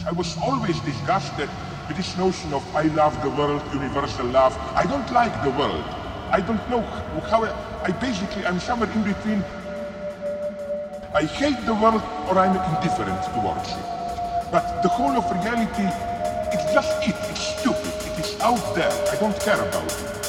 I was always disgusted with this notion of I love the world, universal love. I don't like the world. I don't know how I'm somewhere in between. I hate the world or I'm indifferent towards it. But the whole of reality, it's just it. It's stupid. It is out there. I don't care about it.